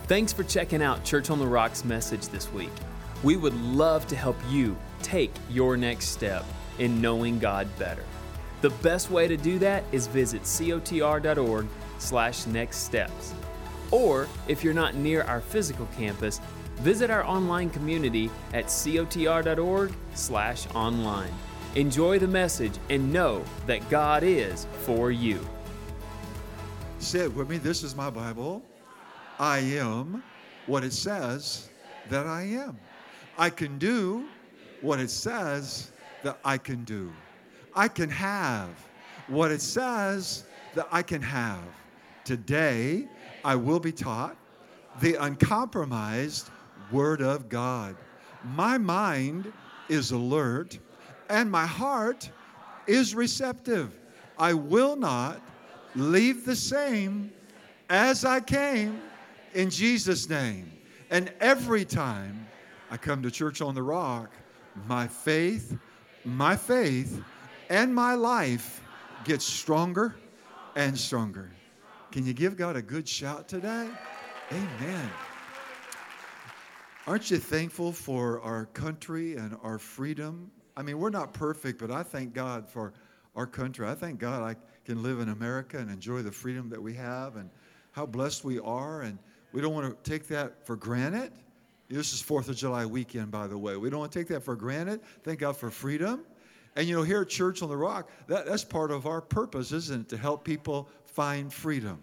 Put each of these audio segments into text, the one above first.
Thanks for checking out Church on the Rock's message this week. We would love to help you take your next step in knowing God better. The best way to do that is visit cotr.org/nextsteps. Or if you're not near our physical campus, visit our online community at cotr.org/online. Enjoy the message and know that God is for you. Say it with me. This is my Bible. I am what it says that I am. I can do what it says that I can do. I can have what it says that I can have. Today, I will be taught the uncompromised Word of God. My mind is alert and my heart is receptive. I will not leave the same as I came in Jesus' name. And every time I come to Church on the Rock, my faith, and my life gets stronger and stronger. Can you give God a good shout today? Amen. Aren't you thankful for our country and our freedom? I mean, we're not perfect, but I thank God for our country. I thank God I can live in America and enjoy the freedom that we have and how blessed we are. And we don't want to take that for granted. This is 4th of July weekend, by the way. We don't want to take that for granted. Thank God for freedom. And, here at Church on the Rock, that's part of our purpose, isn't it? To help people find freedom.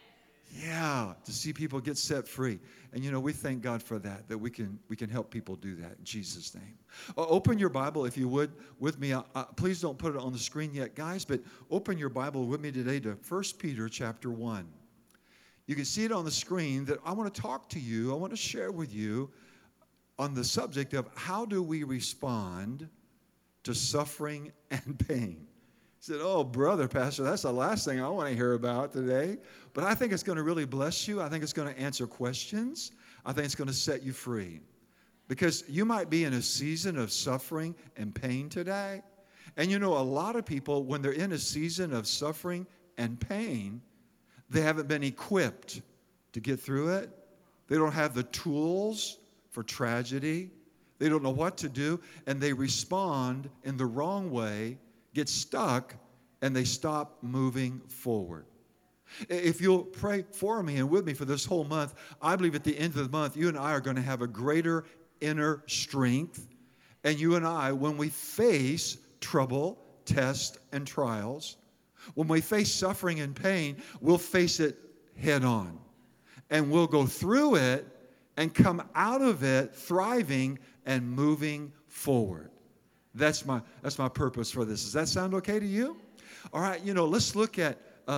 Yeah, to see people get set free. And, we thank God for that we can help people do that in Jesus' name. Open your Bible, if you would, with me. Please don't put it on the screen yet, guys, but open your Bible with me today to 1 Peter chapter 1. You can see it on the screen that I want to talk to you. I want to share with you on the subject of how do we respond to suffering and pain. He said, oh, brother, pastor, that's the last thing I want to hear about today. But I think it's going to really bless you. I think it's going to answer questions. I think it's going to set you free. Because you might be in a season of suffering and pain today. And a lot of people, when they're in a season of suffering and pain, they haven't been equipped to get through it. They don't have the tools for tragedy. They don't know what to do, and they respond in the wrong way, get stuck, and they stop moving forward. If you'll pray for me and with me for this whole month, I believe at the end of the month, you and I are going to have a greater inner strength. And you and I, when we face trouble, tests, and trials, when we face suffering and pain, we'll face it head on. And we'll go through it and come out of it thriving and moving forward. That's my purpose for this. Does that sound okay to you? All right, let's look at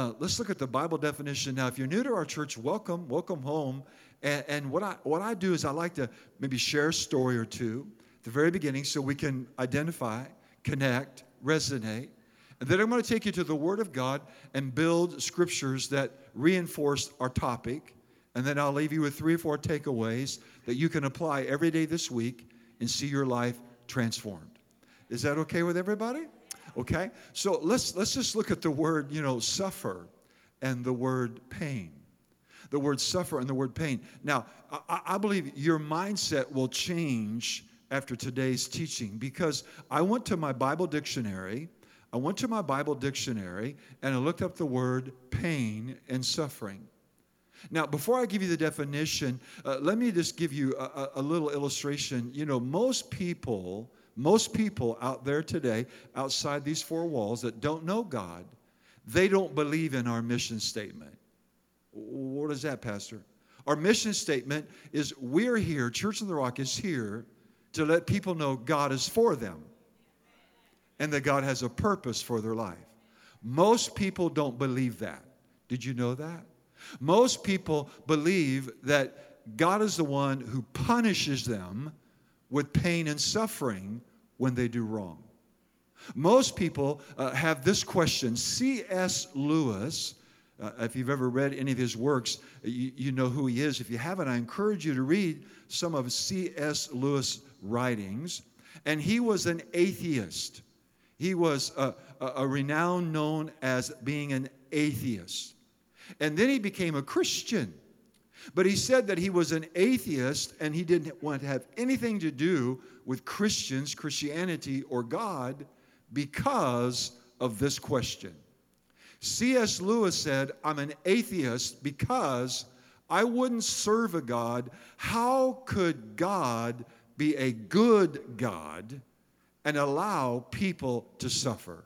the Bible definition. Now, if you're new to our church, welcome home. And what I do is I like to maybe share a story or two at the very beginning so we can identify, connect, resonate. And then I'm going to take you to the Word of God and build scriptures that reinforce our topic. And then I'll leave you with 3 or 4 takeaways that you can apply every day this week and see your life transformed. Is that okay with everybody? Okay. So let's just look at the word, suffer and the word pain. The word suffer and the word pain. Now, I believe your mindset will change after today's teaching because I went to my Bible dictionary. And I looked up the word pain and suffering. Now, before I give you the definition, let me just give you a little illustration. Most people out there today, outside these 4 walls that don't know God, they don't believe in our mission statement. What is that, Pastor? Our mission statement is we're here, Church on the Rock is here to let people know God is for them and that God has a purpose for their life. Most people don't believe that. Did you know that? Most people believe that God is the one who punishes them with pain and suffering when they do wrong. Most people have this question. C.S. Lewis, if you've ever read any of his works, you know who he is. If you haven't, I encourage you to read some of C.S. Lewis' writings. And he was an atheist. He was a renown known as being an atheist. And then he became a Christian. But he said that he was an atheist and he didn't want to have anything to do with Christians, Christianity, or God because of this question. C.S. Lewis said, I'm an atheist because I wouldn't serve a God. How could God be a good God and allow people to suffer?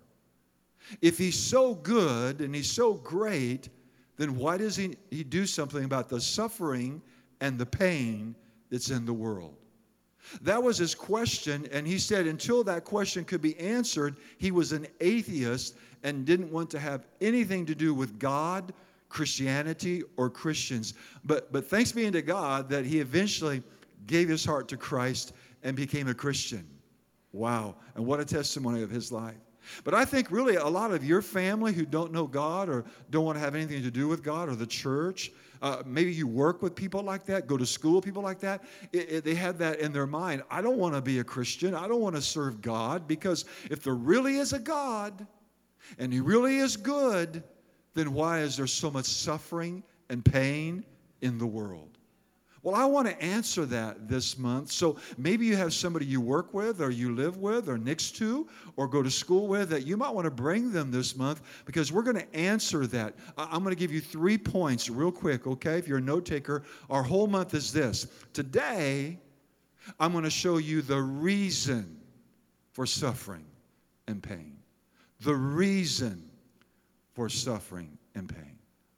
If he's so good and he's so great, then why does he do something about the suffering and the pain that's in the world? That was his question, and he said until that question could be answered, he was an atheist and didn't want to have anything to do with God, Christianity, or Christians. But thanks be unto God that he eventually gave his heart to Christ and became a Christian. Wow, and what a testimony of his life. But I think really a lot of your family who don't know God or don't want to have anything to do with God or the church, maybe you work with people like that, go to school with people like that, they have that in their mind. I don't want to be a Christian. I don't want to serve God, because if there really is a God and he really is good, then why is there so much suffering and pain in the world? Well, I want to answer that this month. So maybe you have somebody you work with or you live with or next to or go to school with that you might want to bring them this month, because we're going to answer that. I'm going to give you 3 points real quick, okay? If you're a note taker, our whole month is this. Today, I'm going to show you the reason for suffering and pain. The reason for suffering and pain.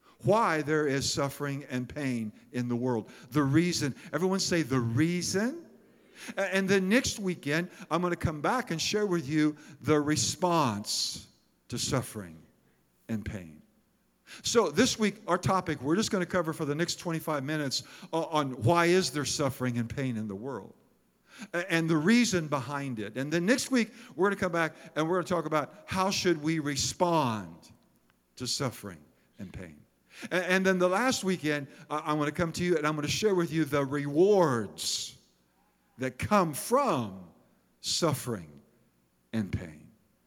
Why there is suffering and pain in the world. The reason. Everyone say the reason. And then next weekend, I'm going to come back and share with you the response to suffering and pain. So this week, our topic, we're just going to cover for the next 25 minutes on why is there suffering and pain in the world. And the reason behind it. And then next week, we're going to come back and we're going to talk about how should we respond to suffering and pain. And then the last weekend, I'm going to come to you and I'm going to share with you the rewards that come from suffering and pain.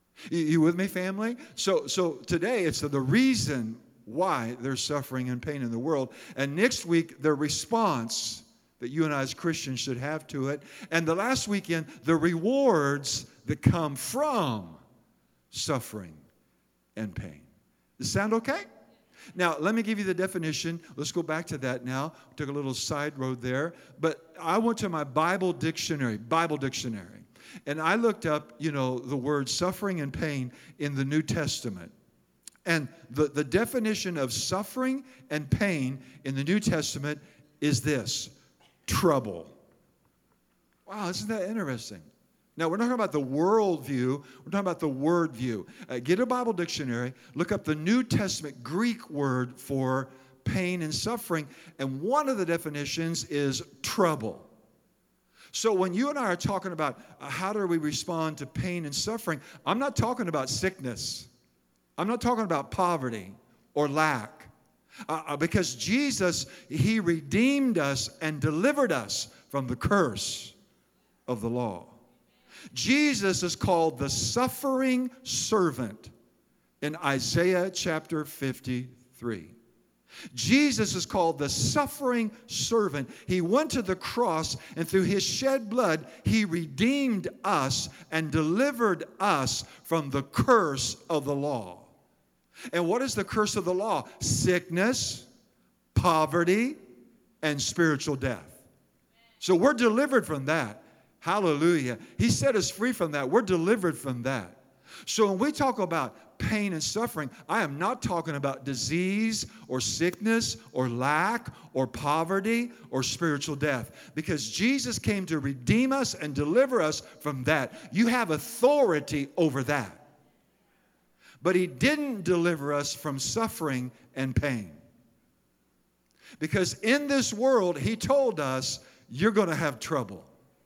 You with me, family? So today, it's the reason why there's suffering and pain in the world. And next week, the response that you and I as Christians should have to it. And the last weekend, the rewards that come from suffering and pain. Does that sound okay? Now, let me give you the definition. Let's go back to that now. We took a little side road there. But I went to my Bible dictionary, and I looked up, the word suffering and pain in the New Testament. And the definition of suffering and pain in the New Testament is this: trouble. Wow, isn't that interesting? Now, we're not talking about the world view. We're talking about the word view. Get a Bible dictionary. Look up the New Testament Greek word for pain and suffering. And one of the definitions is trouble. So when you and I are talking about how do we respond to pain and suffering, I'm not talking about sickness. I'm not talking about poverty or lack. Because Jesus, he redeemed us and delivered us from the curse of the law. Jesus is called the suffering servant in Isaiah chapter 53. Jesus is called the suffering servant. He went to the cross, and through his shed blood, he redeemed us and delivered us from the curse of the law. And what is the curse of the law? Sickness, poverty, and spiritual death. So we're delivered from that. Hallelujah. He set us free from that. We're delivered from that. So when we talk about pain and suffering, I am not talking about disease or sickness or lack or poverty or spiritual death, because Jesus came to redeem us and deliver us from that. You have authority over that. But he didn't deliver us from suffering and pain. Because in this world, he told us, you're going to have trouble.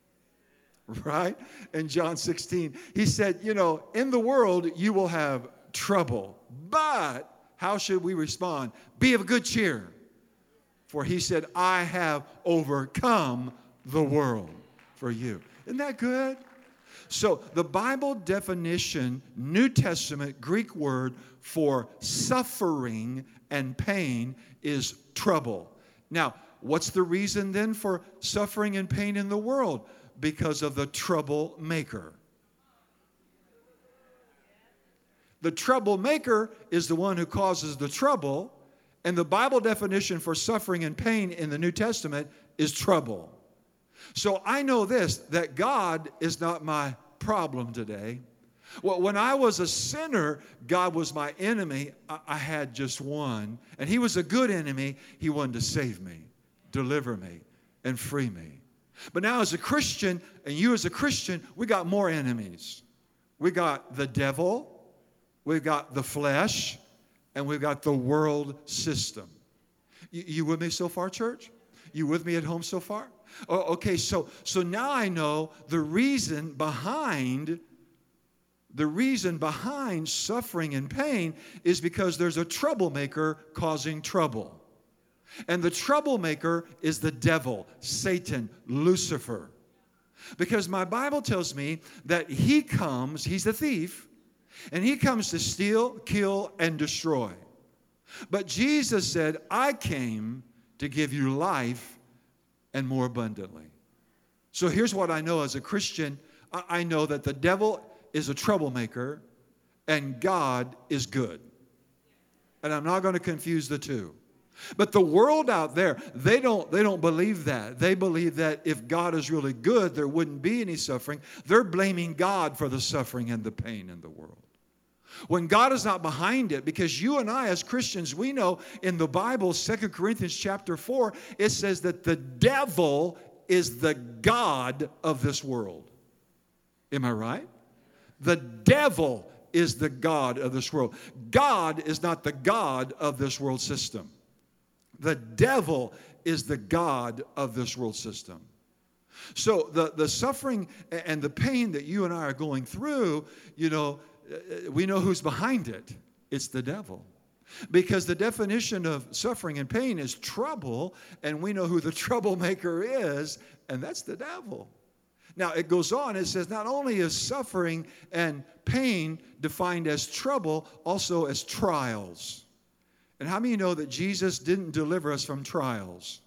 Right? In John 16, he said, in the world you will have trouble. But how should we respond? Be of good cheer. For he said, I have overcome the world for you. Isn't that good? So the Bible definition, New Testament Greek word for suffering and pain is trouble. Now, what's the reason then for suffering and pain in the world? Because of the troublemaker. The troublemaker is the one who causes the trouble, and the Bible definition for suffering and pain in the New Testament is trouble. So I know this, that God is not my problem today. Well, when I was a sinner, God was my enemy. I had just one, and He was a good enemy. He wanted to save me, deliver me, and free me. But now as a Christian, and you as a Christian, we got more enemies. We got the devil, we've got the flesh, and we've got the world system. You with me so far, church? You with me at home so far? Oh, okay, so now I know the reason behind suffering and pain is because there's a troublemaker causing trouble. And the troublemaker is the devil, Satan, Lucifer. Because my Bible tells me that he comes, he's the thief, and he comes to steal, kill, and destroy. But Jesus said, I came to give you life and more abundantly. So here's what I know as a Christian. I know that the devil is a troublemaker and God is good. And I'm not going to confuse the two. But the world out there, they don't believe that. They believe that if God is really good, there wouldn't be any suffering. They're blaming God for the suffering and the pain in the world. When God is not behind it, because you and I as Christians, we know in the Bible, 2 Corinthians chapter 4, it says that the devil is the god of this world. Am I right? The devil is the god of this world. God is not the god of this world system. The devil is the god of this world system. So the suffering and the pain that you and I are going through, we know who's behind it. It's the devil. Because the definition of suffering and pain is trouble, and we know who the troublemaker is, and that's the devil. Now, it goes on, it says not only is suffering and pain defined as trouble, also as trials. And how many of you know that Jesus didn't deliver us from trials?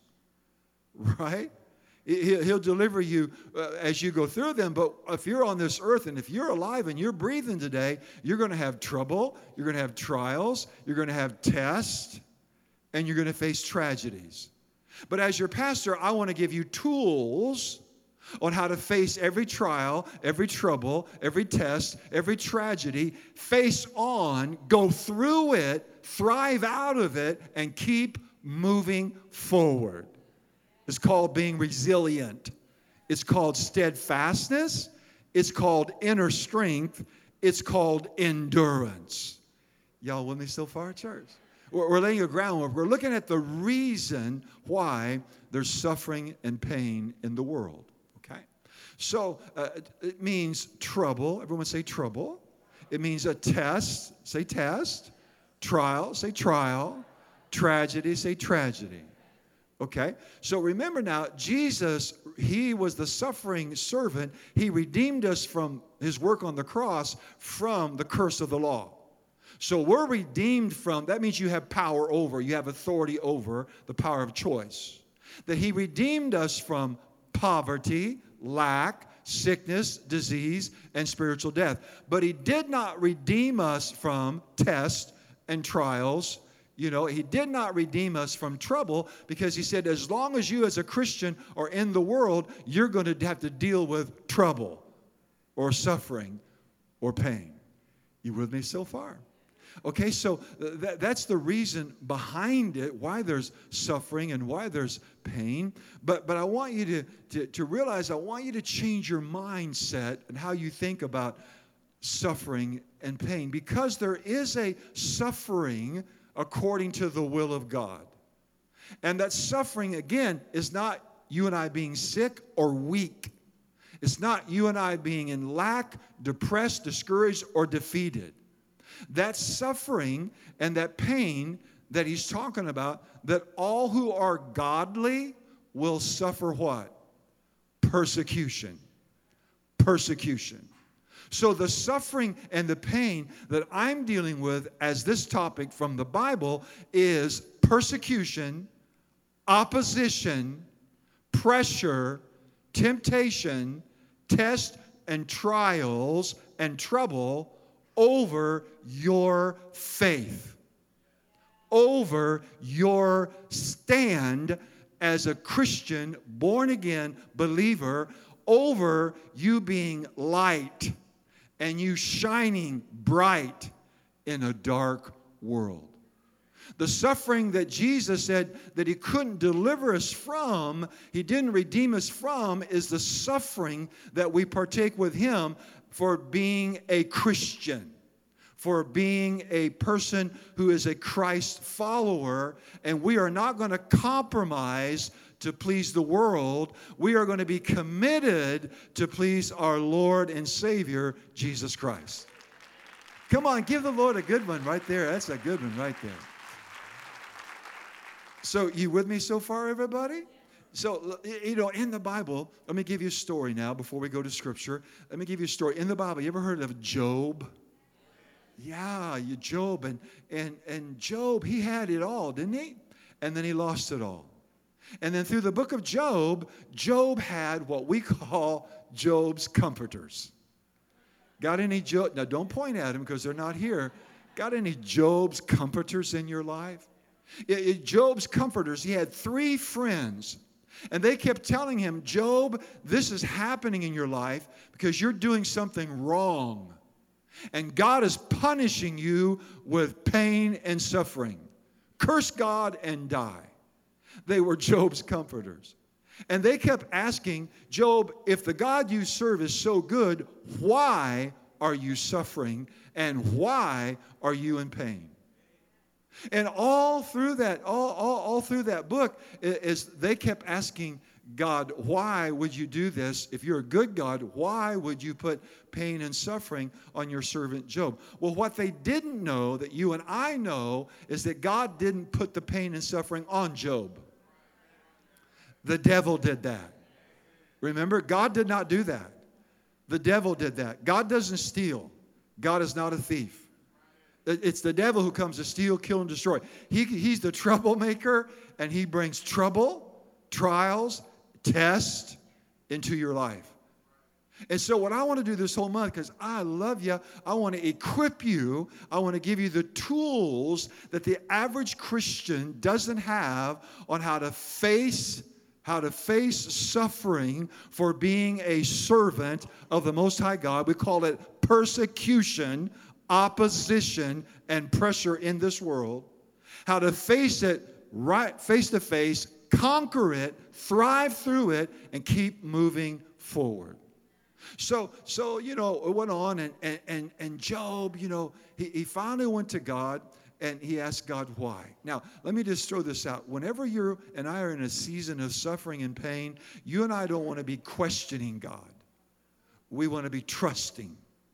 Right? He'll deliver you as you go through them. But if you're on this earth and if you're alive and you're breathing today, you're going to have trouble, you're going to have trials, you're going to have tests, and you're going to face tragedies. But as your pastor, I want to give you tools on how to face every trial, every trouble, every test, every tragedy. Face on, go through it, thrive out of it, and keep moving forward. It's called being resilient. It's called steadfastness. It's called inner strength. It's called endurance. Y'all with me so far, church? We're laying a groundwork. We're looking at the reason why there's suffering and pain in the world. Okay? So it means trouble. Everyone say trouble. It means a test. Say test. Trial. Say trial. Tragedy. Say tragedy. Okay, so remember now, Jesus, He was the suffering servant. He redeemed us from His work on the cross from the curse of the law. So we're redeemed from, that means you have power over, you have authority over the power of choice. That He redeemed us from poverty, lack, sickness, disease, and spiritual death. But He did not redeem us from tests and trials. He did not redeem us from trouble, because He said as long as you as a Christian are in the world, you're going to have to deal with trouble or suffering or pain. You with me so far? Okay, so that's the reason behind it, why there's suffering and why there's pain. But I want you to realize, I want you to change your mindset and how you think about suffering and pain, because there is a suffering according to the will of God. And that suffering, again, is not you and I being sick or weak. It's not you and I being in lack, depressed, discouraged, or defeated. That suffering and that pain that He's talking about, that all who are godly will suffer what? Persecution. Persecution. So the suffering and the pain that I'm dealing with as this topic from the Bible is persecution, opposition, pressure, temptation, test and trials and trouble over your faith, over your stand as a Christian, born-again believer, over you being light and you shining bright in a dark world. The suffering that Jesus said that He couldn't deliver us from, He didn't redeem us from, is the suffering that we partake with Him for being a Christian, for being a person who is a Christ follower. And we are not going to compromise to please the world. We are going to be committed to please our Lord and Savior, Jesus Christ. Come on, give the Lord a good one right there. That's a good one right there. So, you with me so far, everybody? So, in the Bible, let me give you a story now before we go to Scripture. Let me give you a story. In the Bible, you ever heard of Job? Yeah, Job. And Job, he had it all, didn't he? And then he lost it all. And then through the book of Job, Job had what we call Job's comforters. Got any Job? Now, don't point at them because they're not here. Got any Job's comforters in your life? Job's comforters, he had 3 friends. And they kept telling him, Job, this is happening in your life because you're doing something wrong. And God is punishing you with pain and suffering. Curse God and die. They were Job's comforters. And they kept asking, Job, if the God you serve is so good, why are you suffering? And why are you in pain? And all through that, all through that book, is they kept asking God, why would you do this? If you're a good God, why would you put pain and suffering on your servant Job? Well, what they didn't know, that you and I know, is that God didn't put the pain and suffering on Job. The devil did that. Remember, God did not do that. The devil did that. God doesn't steal. God is not a thief. It's the devil who comes to steal, kill, and destroy. He's the troublemaker, and he brings trouble, trials, tests into your life. And so what I want to do this whole month, because I love you, I want to equip you, I want to give you the tools that the average Christian doesn't have on how to face suffering for being a servant of the Most High God. We call it persecution, opposition, and pressure in this world. How to face it right face to face, conquer it, thrive through it, and keep moving forward. So it went on, and Job, he finally went to God, and he asked God why. Now, let me just throw this out. Whenever you and I are in a season of suffering and pain, you and I don't want to be questioning God. We want to be trusting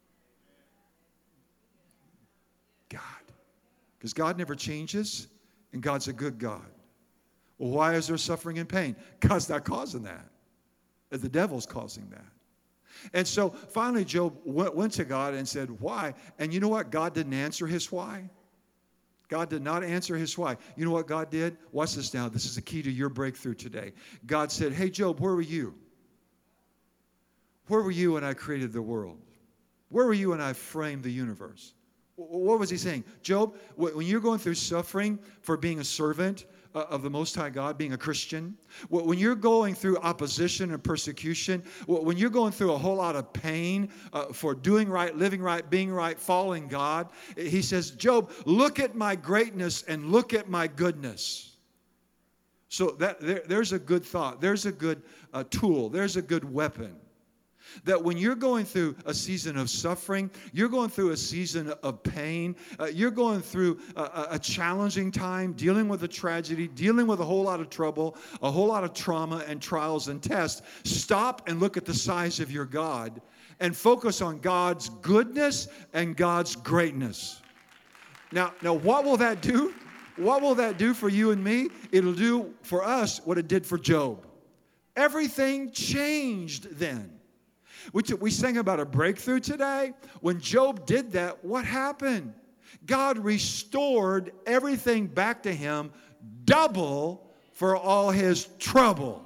God. Because God never changes, and God's a good God. Well, why is there suffering and pain? God's not causing that. The devil's causing that. And so finally Job went to God and said, why? And you know what? God didn't answer his why. God did not answer his why. You know what God did? Watch this now. This is the key to your breakthrough today. God said, hey, Job, where were you? Where were you when I created the world? Where were you when I framed the universe? What was he saying? Job, when you're going through suffering for being a servant of the Most High God, being a Christian, when you're going through opposition and persecution, when you're going through a whole lot of pain for doing right, living right, being right, following God, he says, Job, look at my greatness and look at my goodness. So there's a good thought. There's a good tool. There's a good weapon. That when you're going through a season of suffering, you're going through a season of pain, you're going through a challenging time, dealing with a tragedy, dealing with a whole lot of trouble, a whole lot of trauma and trials and tests, stop and look at the size of your God and focus on God's goodness and God's greatness. Now, what will that do? What will that do for you and me? It'll do for us what it did for Job. Everything changed then. We sang about a breakthrough today. When Job did that, what happened? God restored everything back to him double for all his trouble.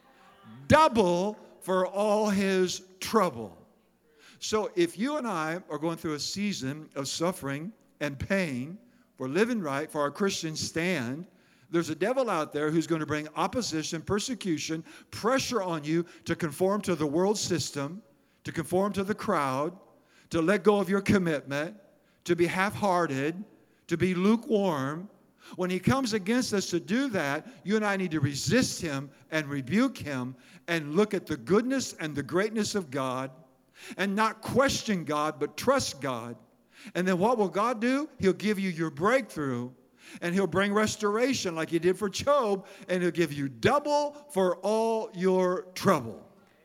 Double for all his trouble. So if you and I are going through a season of suffering and pain, for living right, for our Christian stand, there's a devil out there who's going to bring opposition, persecution, pressure on you to conform to the world system, to conform to the crowd, to let go of your commitment, to be half-hearted, to be lukewarm. When he comes against us to do that, you and I need to resist him and rebuke him and look at the goodness and the greatness of God and not question God, but trust God. And then what will God do? He'll give you your breakthrough, and he'll bring restoration like he did for Job, and he'll give you double for all your trouble.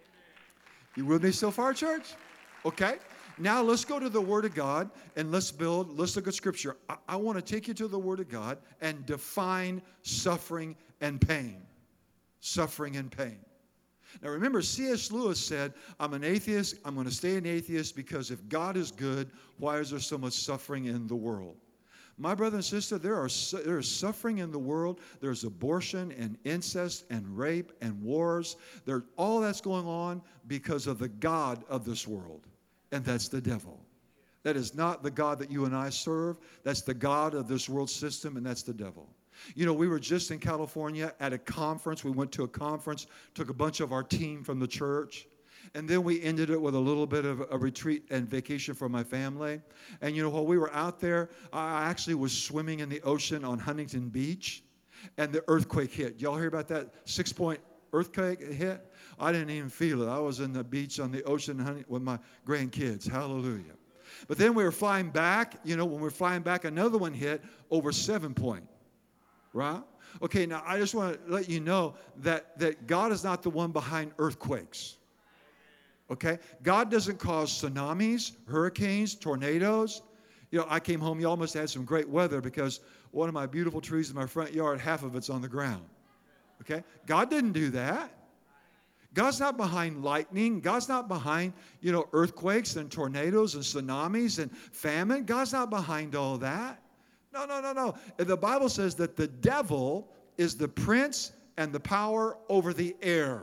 You with me so far, church? Okay. Now let's go to the Word of God, and let's look at Scripture. I want to take you to the Word of God and define suffering and pain. Suffering and pain. Now remember, C.S. Lewis said, I'm an atheist, I'm going to stay an atheist because if God is good, why is there so much suffering in the world? My brother and sister, there is suffering in the world. There's abortion and incest and rape and wars. All that's going on because of the god of this world, and that's the devil. That is not the God that you and I serve. That's the god of this world system, and that's the devil. You know, we were just in California at a conference. We went to a conference, took a bunch of our team from the church, and then we ended it with a little bit of a retreat and vacation for my family. And, you know, while we were out there, I actually was swimming in the ocean on Huntington Beach, and the earthquake hit. Y'all hear about that 6-point earthquake hit? I didn't even feel it. I was in the beach on the ocean with my grandkids. Hallelujah. But then we were flying back. You know, when we were flying back, another one hit over 7-point. Right? Okay, now I just want to let you know that God is not the one behind earthquakes. Okay? God doesn't cause tsunamis, hurricanes, tornadoes. You know, I came home, y'all must have had some great weather because one of my beautiful trees in my front yard, half of it's on the ground. Okay? God didn't do that. God's not behind lightning. God's not behind, you know, earthquakes and tornadoes and tsunamis and famine. God's not behind all that. No. The Bible says that the devil is the prince and the power over the air.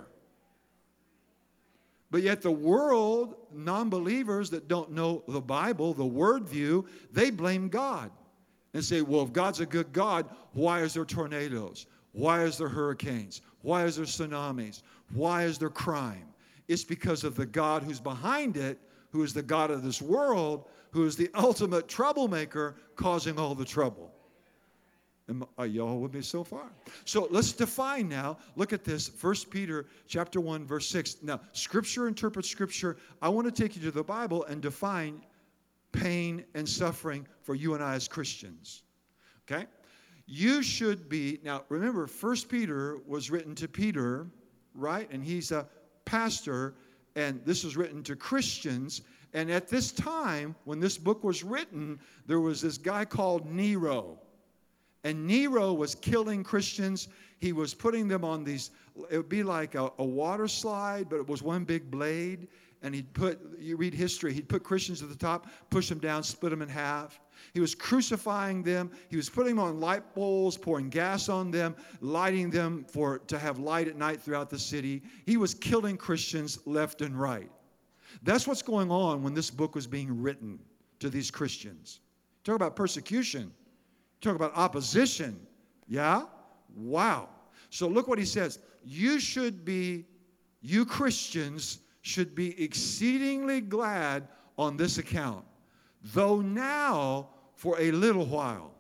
But yet the world, non-believers that don't know the Bible, the word view, they blame God and say, well, if God's a good God, why is there tornadoes? Why is there hurricanes? Why is there tsunamis? Why is there crime? It's because of the God who's behind it, who is the God of this world, who is the ultimate troublemaker causing all the trouble. Are y'all with me so far? So let's define now. Look at this. 1 Peter chapter 1, verse 6. Now, Scripture interprets Scripture. I want to take you to the Bible and define pain and suffering for you and I as Christians. Okay? You should be, now remember, 1 Peter was written to Peter, right? And he's a pastor, and this was written to Christians. And at this time, when this book was written, there was this guy called Nero. And Nero was killing Christians. He was putting them on these, it would be like a water slide, but it was one big blade. And you read history, he'd put Christians at the top, push them down, split them in half. He was crucifying them. He was putting them on light poles, pouring gas on them, lighting them to have light at night throughout the city. He was killing Christians left and right. That's what's going on when this book was being written to these Christians. Talk about persecution. Talk about opposition. Yeah? Wow. So look what he says. You Christians should be exceedingly glad on this account, though now for a little while.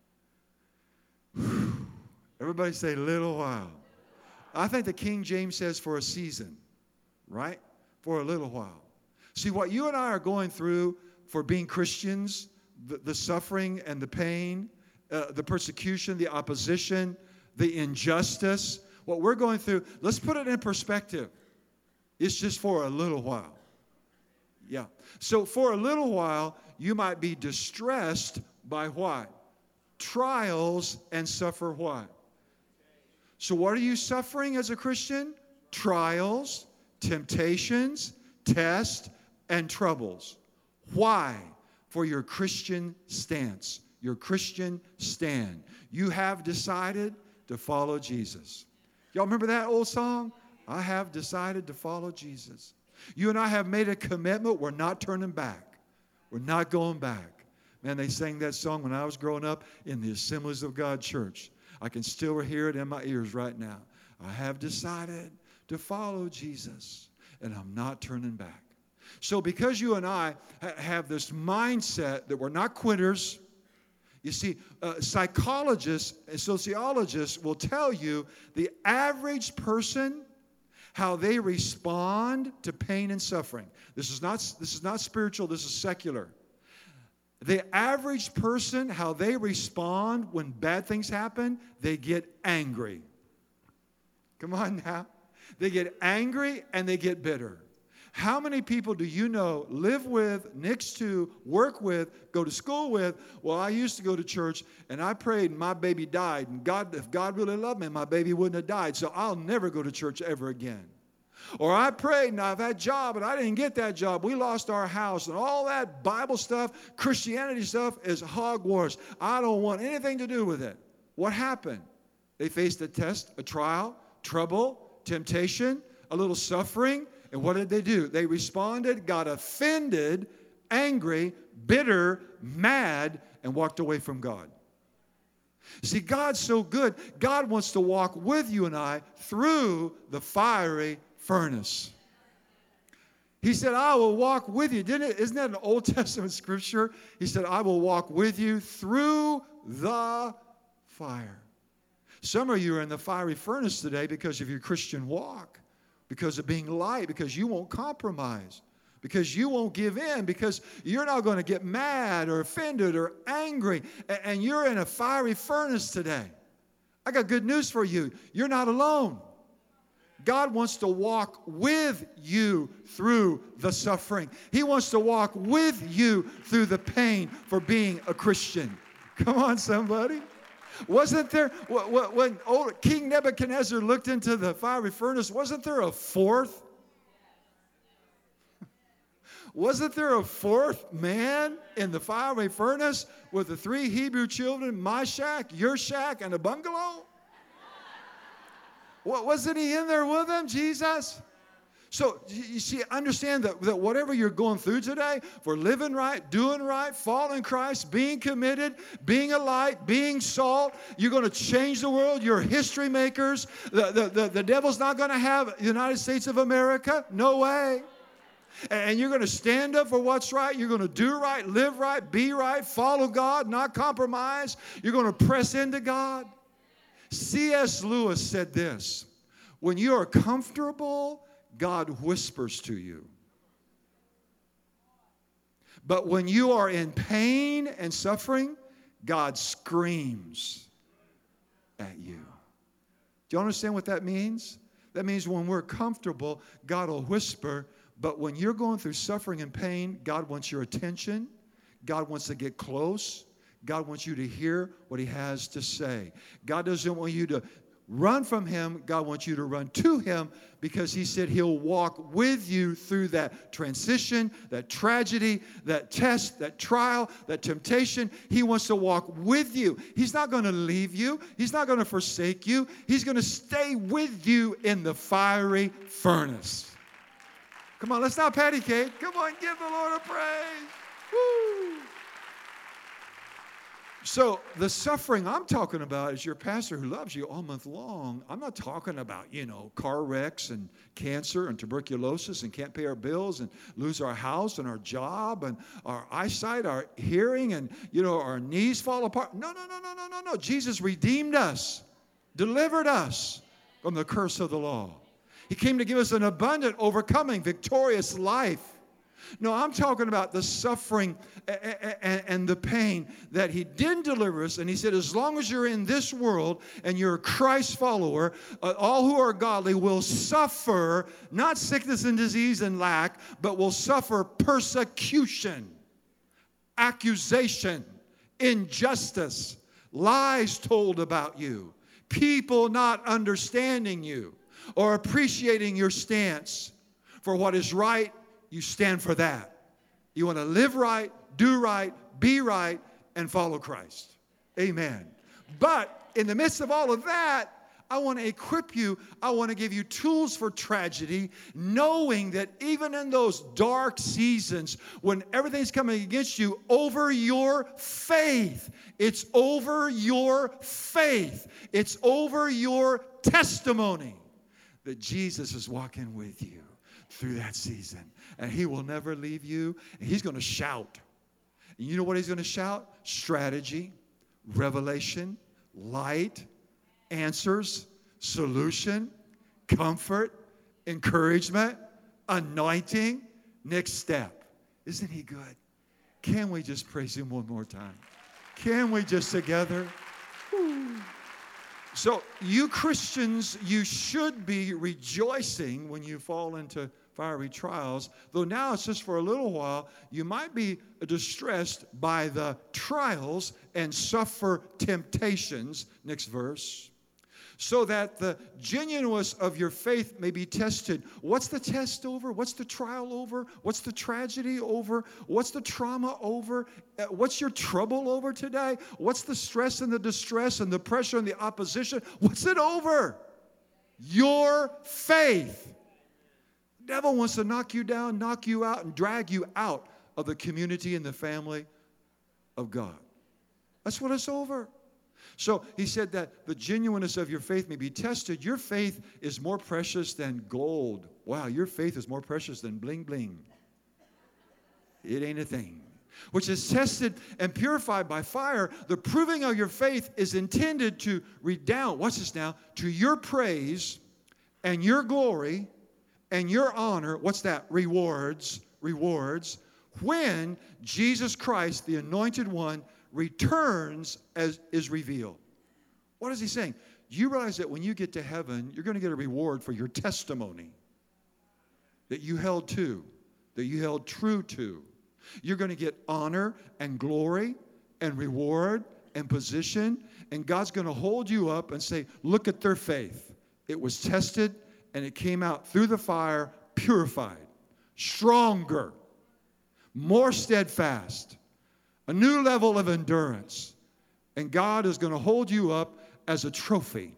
Everybody say little while. I think the King James says for a season, right? For a little while. See, what you and I are going through for being Christians, the suffering and the pain, the persecution, the opposition, the injustice, what we're going through, let's put it in perspective. It's just for a little while. Yeah. So for a little while, you might be distressed by what? Trials and suffer what? So what are you suffering as a Christian? Trials, temptations, tests, and troubles. Why? For your Christian stance, your Christian stand. You have decided to follow Jesus. Y'all remember that old song? I have decided to follow Jesus. You and I have made a commitment. We're not turning back. We're not going back. Man, they sang that song when I was growing up in the Assemblies of God Church. I can still hear it in my ears right now. I have decided to follow Jesus, and I'm not turning back. So because you and I have this mindset that we're not quitters, you see, psychologists and sociologists will tell you the average person, how they respond to pain and suffering. This is not spiritual, this is secular. The average person, how they respond when bad things happen, they get angry. Come on now. They get angry and they get bitter. How many people do you know, live with, next to, work with, go to school with? Well, I used to go to church and I prayed and my baby died. And if God really loved me, my baby wouldn't have died. So I'll never go to church ever again. Or I prayed and I've had a job and I didn't get that job. We lost our house and all that Bible stuff, Christianity stuff is hogwash. I don't want anything to do with it. What happened? They faced a test, a trial, trouble, temptation, a little suffering. And what did they do? They responded, got offended, angry, bitter, mad, and walked away from God. See, God's so good. God wants to walk with you and I through the fiery furnace. He said, I will walk with you. Isn't that an Old Testament scripture? He said, I will walk with you through the fire. Some of you are in the fiery furnace today because of your Christian walk, because of being light, because you won't compromise, because you won't give in, because you're not going to get mad or offended or angry, and you're in a fiery furnace today. I got good news for you. You're not alone. God wants to walk with you through the suffering. He wants to walk with you through the pain for being a Christian. Come on, somebody. Wasn't there, when old King Nebuchadnezzar looked into the fiery furnace, wasn't there a fourth? Wasn't there a fourth man in the fiery furnace with the 3 Hebrew children, my shack, your shack, and a bungalow? Wasn't he in there with them, Jesus? So, you see, understand that whatever you're going through today, for living right, doing right, following Christ, being committed, being a light, being salt, you're going to change the world. You're history makers. The devil's not going to have the United States of America. No way. And you're going to stand up for what's right. You're going to do right, live right, be right, follow God, not compromise. You're going to press into God. C.S. Lewis said this, when you are comfortable, God whispers to you. But when you are in pain and suffering, God screams at you. Do you understand what that means? That means when we're comfortable, God will whisper. But when you're going through suffering and pain, God wants your attention. God wants to get close. God wants you to hear what He has to say. God doesn't want you to run from Him. God wants you to run to Him because He said He'll walk with you through that transition, that tragedy, that test, that trial, that temptation. He wants to walk with you. He's not going to leave you. He's not going to forsake you. He's going to stay with you in the fiery furnace. Come on, let's not patty cake. Come on, give the Lord a praise. Woo! So the suffering I'm talking about is your pastor who loves you all month long. I'm not talking about, car wrecks and cancer and tuberculosis and can't pay our bills and lose our house and our job and our eyesight, our hearing, and, our knees fall apart. No. Jesus redeemed us, delivered us from the curse of the law. He came to give us an abundant, overcoming, victorious life. No, I'm talking about the suffering and the pain that He didn't deliver us. And He said, as long as you're in this world and you're a Christ follower, all who are godly will suffer, not sickness and disease and lack, but will suffer persecution, accusation, injustice, lies told about you, people not understanding you or appreciating your stance for what is right. You stand for that. You want to live right, do right, be right, and follow Christ. Amen. But in the midst of all of that, I want to equip you. I want to give you tools for tragedy, knowing that even in those dark seasons when everything's coming against you, over your faith, it's over your faith, it's over your testimony that Jesus is walking with you through that season. And He will never leave you. And He's going to shout. And you know what He's going to shout? Strategy, revelation, light, answers, solution, comfort, encouragement, anointing, next step. Isn't He good? Can we just praise Him one more time? Can we just together? Woo. So you Christians, you should be rejoicing when you fall into fiery trials, though now it's just for a little while. You might be distressed by the trials and suffer temptations. Next verse. So that the genuineness of your faith may be tested. What's the test over? What's the trial over? What's the tragedy over? What's the trauma over? What's your trouble over today? What's the stress and the distress and the pressure and the opposition? What's it over? Your faith. The devil wants to knock you down, knock you out, and drag you out of the community and the family of God. That's what it's over. So he said that the genuineness of your faith may be tested. Your faith is more precious than gold. Wow, your faith is more precious than bling bling. It ain't a thing. Which is tested and purified by fire. The proving of your faith is intended to redound, watch this now, to your praise and your glory and your honor. What's that? Rewards. When Jesus Christ, the Anointed One, returns as is revealed. What is he saying? You realize that when you get to heaven, you're going to get a reward for your testimony that you held to, that you held true to. You're going to get honor and glory and reward and position, and God's going to hold you up and say, look at their faith. It was tested, and it came out through the fire, purified, stronger, more steadfast, a new level of endurance. And God is going to hold you up as a trophy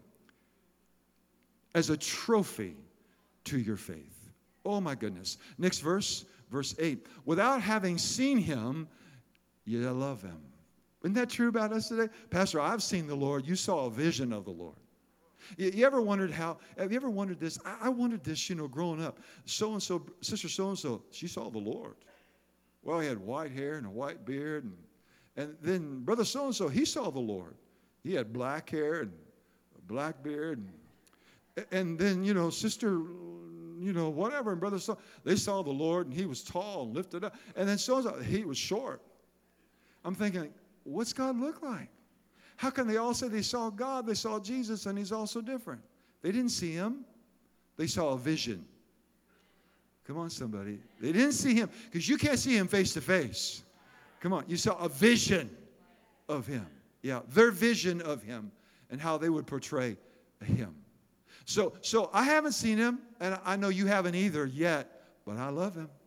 to your faith. Oh my goodness. Next verse, verse 8. Without having seen Him, you love Him. Isn't that true about us today? Pastor, I've seen the Lord. You saw a vision of the Lord. You ever wondered how, have you ever wondered this? I wondered this, growing up. So-and-so, sister so-and-so, she saw the Lord. Well, he had white hair and a white beard. And then brother so-and-so, he saw the Lord. He had black hair and a black beard. And then, sister, whatever, and brother so, they saw the Lord, and he was tall and lifted up. And then so-and-so, he was short. I'm thinking, what's God look like? How can they all say they saw God, they saw Jesus, and He's also different? They didn't see Him. They saw a vision. Come on, somebody. They didn't see Him, because you can't see Him face to face. Come on. You saw a vision of Him. Yeah, their vision of Him and how they would portray Him. So I haven't seen Him, and I know you haven't either yet, but I love Him.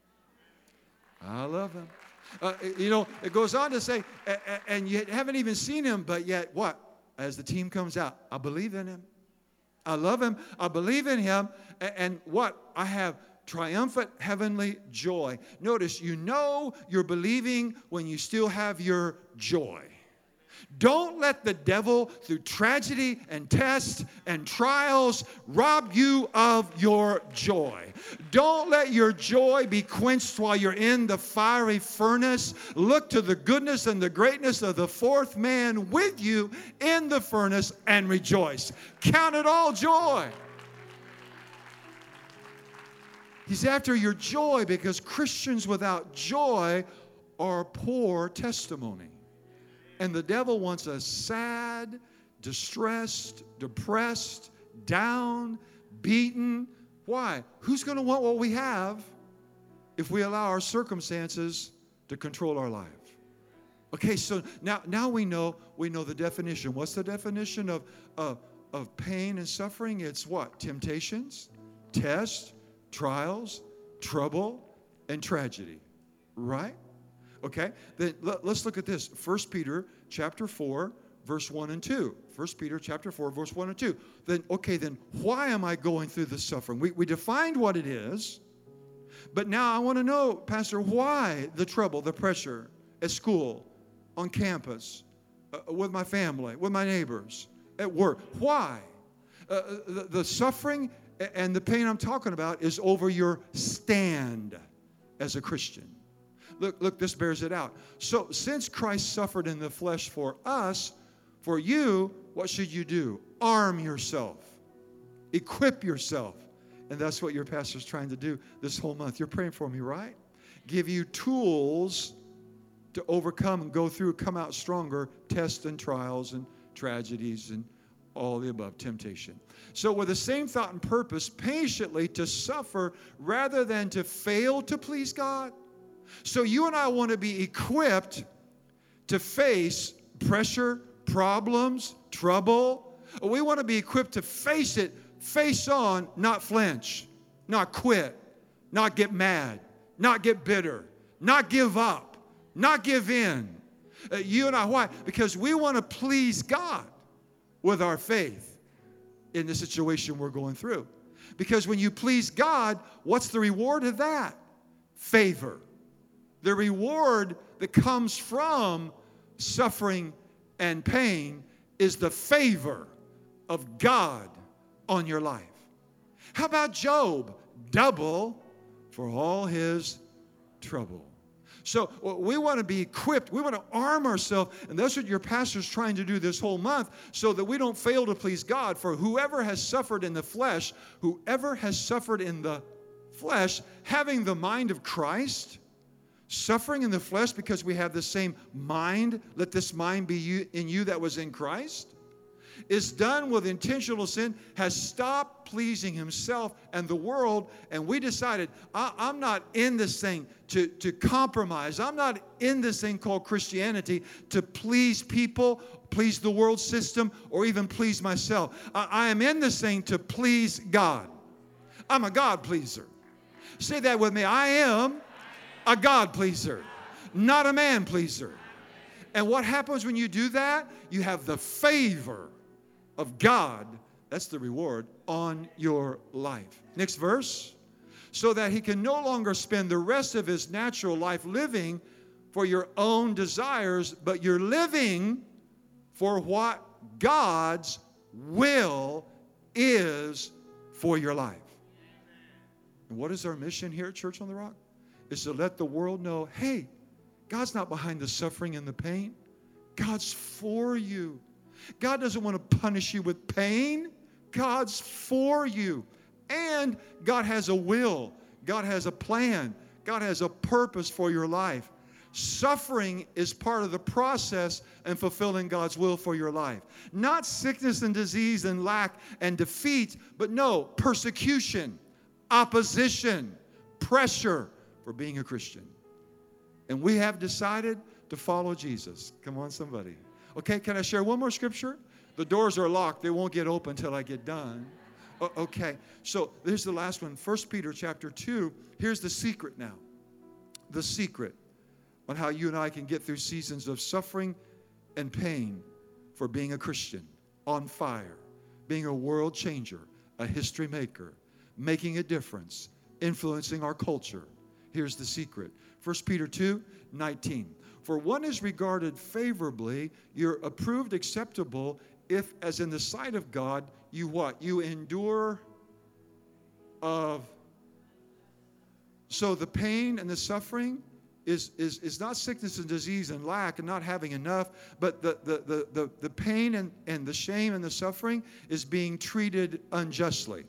I love Him. It goes on to say, and you haven't even seen Him, but yet what? As the team comes out, I believe in Him. I love Him. I believe in Him. And what? I have triumphant heavenly joy. Notice, you're believing when you still have your joy. Don't let the devil, through tragedy and tests and trials, rob you of your joy. Don't let your joy be quenched while you're in the fiery furnace. Look to the goodness and the greatness of the fourth man with you in the furnace and rejoice. Count it all joy. He's after your joy, because Christians without joy are poor testimony. And the devil wants us sad, distressed, depressed, down, beaten. Why? Who's going to want what we have if we allow our circumstances to control our life? Okay, so now we know the definition. What's the definition of pain and suffering? It's what? Temptations, tests, trials, trouble, and tragedy. Right? Okay, then let's look at this. 1 Peter chapter 4, verse 1 and 2. 1 Peter chapter 4, verse 1 and 2. Then why am I going through this suffering? We defined what it is, but now I want to know, Pastor, why the trouble, the pressure at school, on campus, with my family, with my neighbors, at work. Why? The suffering and the pain I'm talking about is over your stand as a Christian. Look, this bears it out. So since Christ suffered in the flesh for us, for you, what should you do? Arm yourself. Equip yourself. And that's what your pastor's trying to do this whole month. You're praying for me, right? Give you tools to overcome and go through, come out stronger, tests and trials and tragedies and all the above, temptation. So with the same thought and purpose, patiently to suffer rather than to fail to please God. So you and I want to be equipped to face pressure, problems, trouble. We want to be equipped to face it, face on, not flinch, not quit, not get mad, not get bitter, not give up, not give in. You and I, why? Because we want to please God with our faith in the situation we're going through. Because when you please God, what's the reward of that? Favor. The reward that comes from suffering and pain is the favor of God on your life. How about Job? Double for all his trouble. So we want to be equipped. We want to arm ourselves. And that's what your pastor's trying to do this whole month so that we don't fail to please God. For whoever has suffered in the flesh, having the mind of Christ, suffering in the flesh because we have the same mind, let this mind be in you that was in Christ, is done with intentional sin, has stopped pleasing himself and the world, and we decided, I'm not in this thing to compromise. I'm not in this thing called Christianity to please people, please the world system, or even please myself. I am in this thing to please God. I'm a God pleaser. Say that with me. I am a God pleaser, not a man pleaser. And what happens when you do that? You have the favor of God, that's the reward, on your life. Next verse. So that he can no longer spend the rest of his natural life living for your own desires, but you're living for what God's will is for your life. And what is our mission here at Church on the Rock? Is to let the world know, hey, God's not behind the suffering and the pain. God's for you. God doesn't want to punish you with pain. God's for you. And God has a will. God has a plan. God has a purpose for your life. Suffering is part of the process in fulfilling God's will for your life. Not sickness and disease and lack and defeat, but no, persecution, opposition, pressure for being a Christian. And we have decided to follow Jesus. Come on, somebody. Okay, can I share one more scripture? The doors are locked. They won't get open until I get done. Okay, so there's the last one. 1 Peter chapter 2. Here's the secret now. The secret on how you and I can get through seasons of suffering and pain for being a Christian, on fire, being a world changer, a history maker, making a difference, influencing our culture. Here's the secret. 1 Peter 2:19. For one is regarded favorably, you're approved acceptable, if as in the sight of God, you what? You endure of. So the pain and the suffering is not sickness and disease and lack and not having enough, but the pain and the shame and the suffering is being treated unjustly.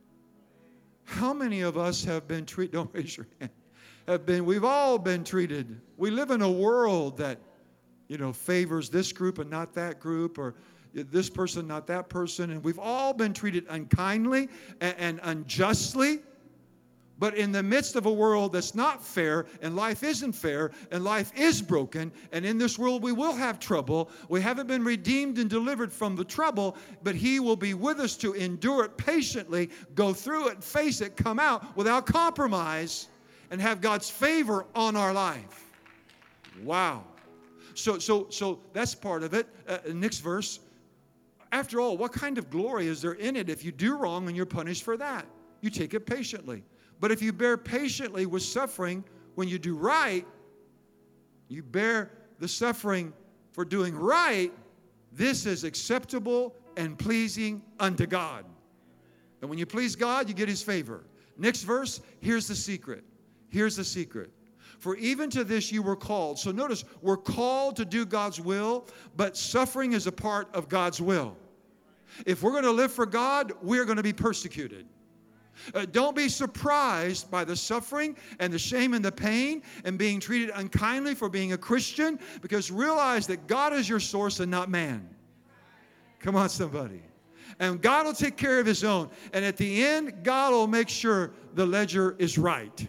How many of us have been treated? Don't raise your hand. We've all been treated. We live in a world that, favors this group and not that group, or this person, not that person. And we've all been treated unkindly and unjustly. But in the midst of a world that's not fair, and life isn't fair, and life is broken, and in this world we will have trouble. We haven't been redeemed and delivered from the trouble, but He will be with us to endure it patiently, go through it, face it, come out without compromise, and have God's favor on our life. Wow. So that's part of it. Next verse. After all, what kind of glory is there in it if you do wrong and you're punished for that? You take it patiently. But if you bear patiently with suffering when you do right, you bear the suffering for doing right, this is acceptable and pleasing unto God. And when you please God, you get His favor. Next verse, here's the secret. Here's the secret. For even to this you were called. So notice, we're called to do God's will, but suffering is a part of God's will. If we're going to live for God, we're going to be persecuted. Don't be surprised by the suffering and the shame and the pain and being treated unkindly for being a Christian, because realize that God is your source and not man. Come on, somebody. And God will take care of His own. And at the end, God will make sure the ledger is right.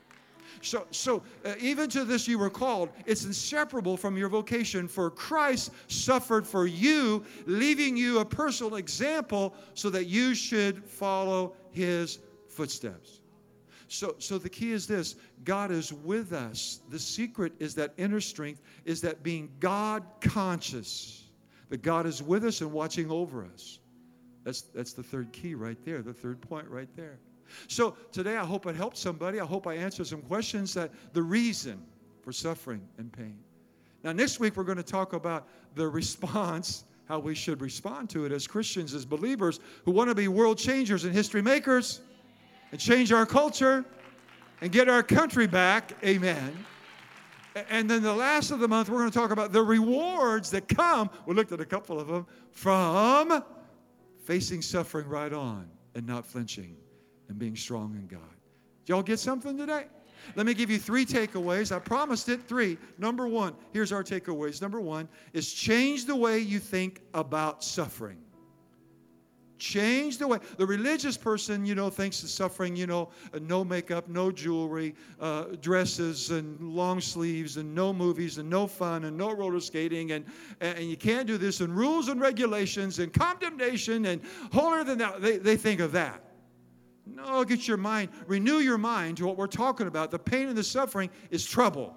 So even to this you were called. It's inseparable from your vocation. For Christ suffered for you, leaving you a personal example so that you should follow His footsteps. So the key is this. God is with us. The secret is that inner strength, is that being God conscious. That God is with us and watching over us. That's the third key right there, the third point right there. So today I hope it helped somebody. I hope I answered some questions that the reason for suffering and pain. Now next week we're going to talk about the response, how we should respond to it as Christians, as believers who want to be world changers and history makers and change our culture and get our country back. Amen. And then the last of the month we're going to talk about the rewards that come, we looked at a couple of them, from facing suffering right on and not flinching and being strong in God. Did y'all get something today? Let me give you 3 takeaways. I promised it, 3. Number 1, here's our takeaways. Number 1 is change the way you think about suffering. Change the way. The religious person, thinks of suffering, no makeup, no jewelry, dresses and long sleeves and no movies and no fun and no roller skating and you can't do this and rules and regulations and condemnation and holier than that. They think of that. No, get your mind, renew your mind to what we're talking about. The pain and the suffering is trouble,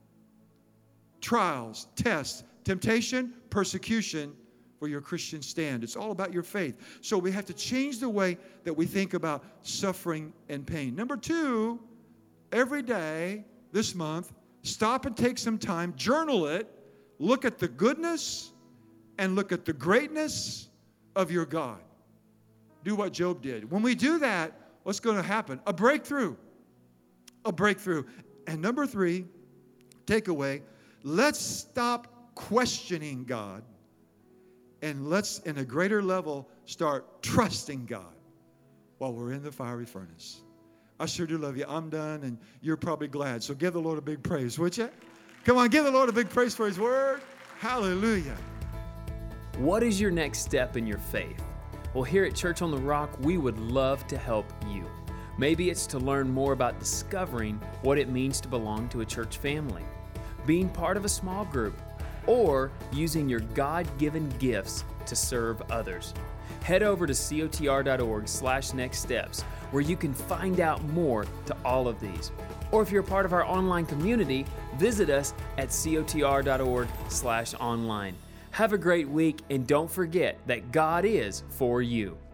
trials, tests, temptation, persecution for your Christian stand. It's all about your faith. So we have to change the way that we think about suffering and pain. Number 2, every day this month, stop and take some time, journal it, look at the goodness and look at the greatness of your God. Do what Job did. When we do that, what's going to happen? A breakthrough. A breakthrough. And number 3, takeaway, let's stop questioning God and let's, in a greater level, start trusting God while we're in the fiery furnace. I sure do love you. I'm done, and you're probably glad. So give the Lord a big praise, would you? Come on, give the Lord a big praise for His word. Hallelujah. What is your next step in your faith? Well, here at Church on the Rock, we would love to help you. Maybe it's to learn more about discovering what it means to belong to a church family, being part of a small group, or using your God-given gifts to serve others. Head over to cotr.org/nextsteps, where you can find out more to all of these. Or if you're a part of our online community, visit us at cotr.org/online. Have a great week, and don't forget that God is for you.